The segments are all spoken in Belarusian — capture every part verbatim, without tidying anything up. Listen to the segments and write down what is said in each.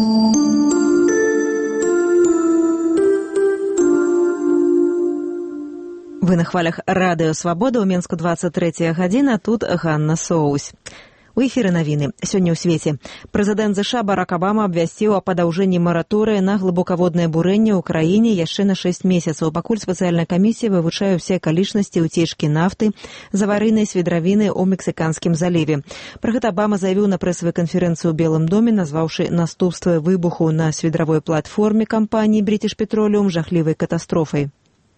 Вы на хвалях Радыё Свабода, у Менску двадцать третья гадзіна, тут Ганна Соусь. У эфіры навіны. Сёння ў свеце. Прэзідэнт ЗША Барак Абама абвясціў о падаўжэнні мараторыя на глыбакаводнае бурэнне ў краіне яшчэ на шэсць месяцаў, пакуль спецыяльная камісія вывучае ўсе акалічнасці ўцечкі нафты з аварыйнай свідравіны ў Мексіканскім заліве. Пра гэта Абама заявіў на прэсавай канферэнцыі ў Белым доме, назваўшы наступствы выбуху на свідравой платформе кампаніі British Petroleum жахлівай катастрофай.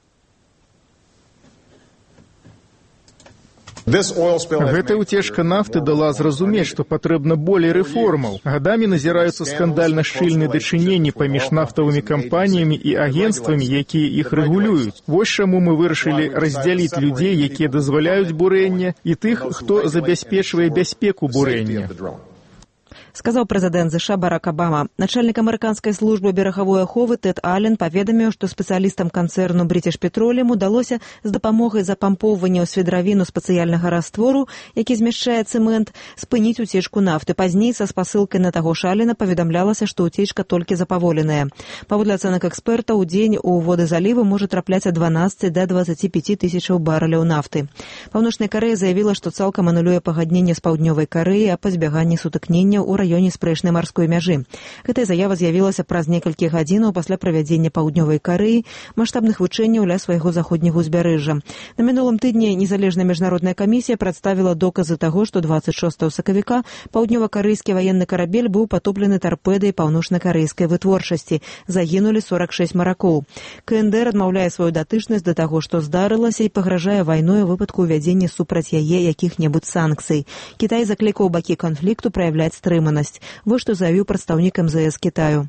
Гэтая уцечка нафты дала зразумець, што патрэбна болей рэформаў. Гадамі назіраюцца скандальна шчыльныя дачыненні паміж нафтавымі кампаніямі і агенцтвамі, якія іх рэгулююць. Вось чаму мы вырашылі раздзяліць людзей, якія дазваляюць бурэнне, і тых, хто забяспечвае бяспеку бурэння. Сказаў прэзідэнт ЗША Барак Абама. Начальнік амерыканскай службы берагавой аховы Тэд Аллен паведаміў, што спецыялістам канцэрну British Petroleum удалося з дапамогай запампоўвання ў свідравіну спецыяльнага раствору, які змяшчае цэмент, спыніць уцечку нафты. Пазней са спасылкай на таго ж Аллена паведамлялася, што уцечка толькі запаволеная. Паводле ацэнак эксперта, у дзень у воды заліву можа трапляць ад дванаццаці да дваццаці пяці тысячаў барэляў нафты. Паўночная Карэя заявіла, што цалкам анулюе пагадненне з Паўднёвай Карэяй о пазбяганні сутыкнення ў раёне спрэчнай марской мяжы. Гэтая заява з'явілася праз некалькі гадзінаў пасля правядзення Паўднёвай Карэі маштабных вучэнняў ля свайго заходняга ўзбярэжжа. На мінулым тыдні незалежная міжнародная камісія прадставіла доказы таго, што дваццаць шостага сакавіка паўднёва-карэйскі ваенны карабель быў патоплены тарпэдай паўночна-карэйскай вытворчасці. Загінулі сорак шэсць маракоў. КНДР адмаўляе сваю датычнасць да таго, што здарылася, і пагражае вайной у выпадку ўвядзення супраць яе якіх-небудзь санкцый. Кітай заклікаў бакі канфлікту праяўляць стрыманасць. Вот што заявіў прадстаўнік эм зэ эс Кітаю.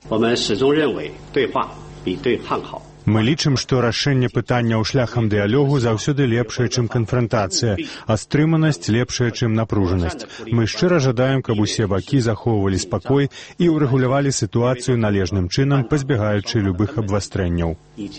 Мы лічым, што рашэнне пытанняў шляхам дыялогу заўсёды лепшае, чым канфрантацыя, а стрыманасць лепшая, чым напружанасць. Мы шчыра жадаем, каб усе бакі захоўвалі спакой і ўрэгулявалі сітуацыю належным чынам, пазбягаючы любых абвастрэнняў.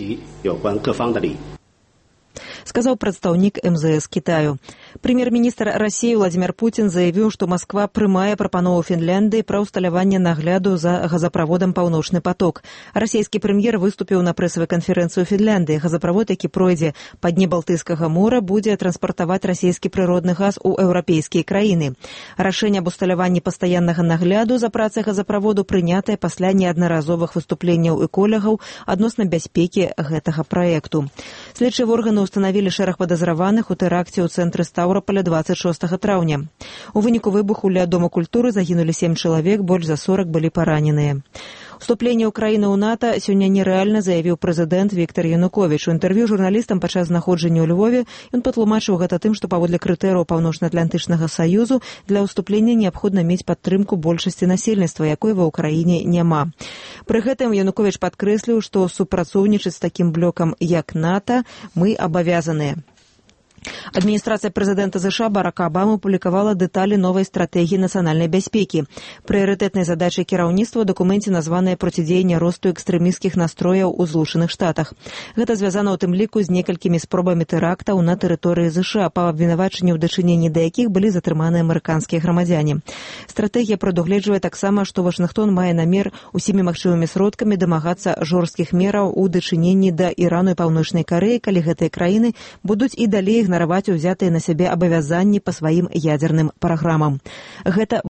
Сказаў прадстаўнік эм зэ эс Кітаю. Прэм'ер-міністр Расіі Владзімір Пуцін заявіў, што Масква прымае прапанову Фінляндыі пра ўсталяванне нагляду за газаправодам «Паўночны поток». Расійскі прэм'ер выступіў на прэсавай канферэнцыі ў Фінляндыі. Газаправод, які пройдзе па дне Балтыйскага мора, будзе транспартаваць расійскі прыродны газ у еўрапейскія краіны. Рашэнне аб усталяванні пастаяннага нагляду за працай газаправоду прынятае пасля неаднаразовых выступленняў эколагаў адносна бяспекі гэтага праекту. Следчыя органы установілі шэраг падазраваных у тэракце ў цэнтры Стаўраполя дваццаць шостага траўня. У выніку выбуху ля Дома культуры загінулі сем чалавек, больш за сорак былі параненыя. Уступленне ўкраіны ў НАТО сёння нерэальна, заявіў прэзідэнт Віктар Януковіч. У інтэрв'ю журналістам падчас знаходжання ў Львове ён патлумачыў гэта тым, што паводле крытэрыяў Паўночна-Атлантычнага саюзу для ўступлення неабходна мець падтрымку большасці насельніцтва, якой ва ўкраіне няма. Пры гэтым Януковіч падкрэсліў, што супрацоўнічаць з такім блокам, як НАТО, мы абавязаныя. Адміністрацыя прэзідэнта ЗША Барака Абамы публікавала дэталі новай стратэгіі нацыянальнай бяспекі. Прыярытэтнай задачай кіраўніцтва ў дакуменце названае процідзеянне росту экстрэмісцкіх настрояў у Злучаных Штатах. Гэта звязана ў тым ліку з некалькімі спробамі тэрактаў на тэрыторыі ЗША, па абвінавачанні ў дачыненні да якіх былі затрыманы амерыканскія грамадзяне. Стратэгія прадугледжвае таксама, што Вашынгтон мае намер усімі магчымымі сродкамі дамагацца жорсткіх мераў у дачыненні да Ірану і Паўночнай Карэі, калі гэтыя краіны будуць і далей ігнараваць узятыя на сябе абавязанні па сваім ядзерным праграмам. Гэта